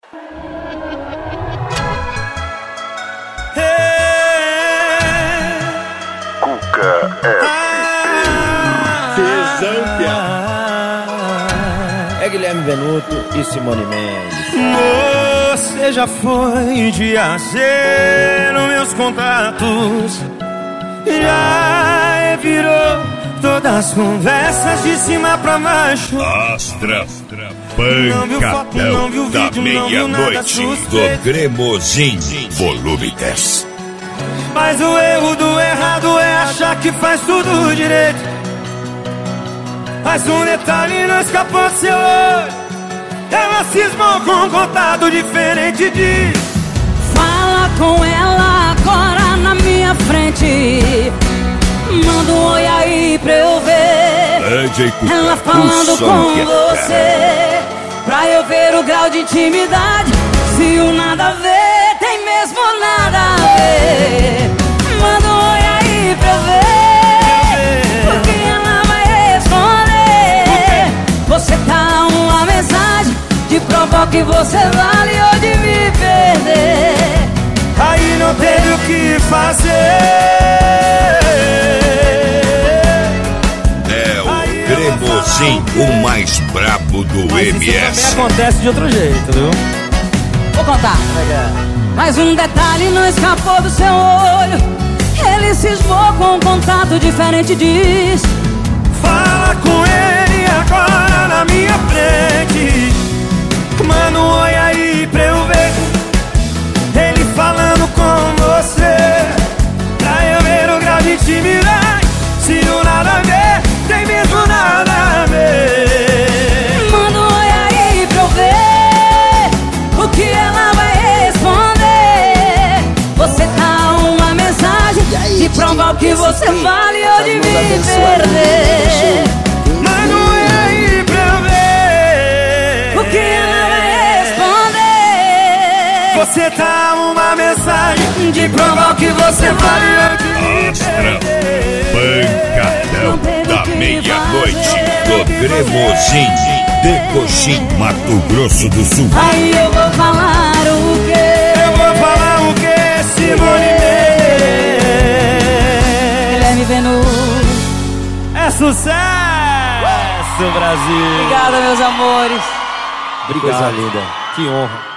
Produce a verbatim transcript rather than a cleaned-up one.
Cuca É Guilherme Venuto e Simone Mendes. Você já foi de azer nos meus contatos, já virou todas as conversas de cima pra baixo. Astra, pancadão da meia-noite do Cremosim, volume dez. Mas o erro do errado é achar que faz tudo direito. Mas um detalhe não escapou do seu olho. Ela cismou com um contato diferente de... Fala com ela agora na minha frente. Manda um oi aí pra eu ver. Ela falando com você, pra eu ver o grau de intimidade. Se o nada a ver tem mesmo nada a ver. Manda um oi aí pra eu ver, porque ela vai responder. Você tá uma mensagem de provar que você vale ou de me perder. Aí não teve o que fazer. É o Cremosim, o mais brabo do Mas M isso S. também acontece de outro jeito, viu? Vou contar. Mas um detalhe não escapou do seu olho. Ele cismou com um contato diferente, diz. Fala com ele agora na minha frente. Manda um oi aí pra eu ver. Ele falando com você, pra eu ver o grau de intimidade. Se o nada a ver, tem mesmo nada a ver. Manda um oi aí pra eu ver o que ela vai responder. Você tá uma mensagem de provar o que você vale ou de me perder. Manda um oi aí pra eu ver O que ela vai responder. Você tá uma mensagem de provar o que você vale ou de me Astra, perder. pancadão da meia-noite do Cremosim, de Coxim, Mato Grosso do Sul. Aí eu vou falar o quê? Eu vou falar o que, Simone Mendes? Guilherme Venuto. É sucesso, Brasil. Obrigada, meus amores. Coisa linda. Que honra.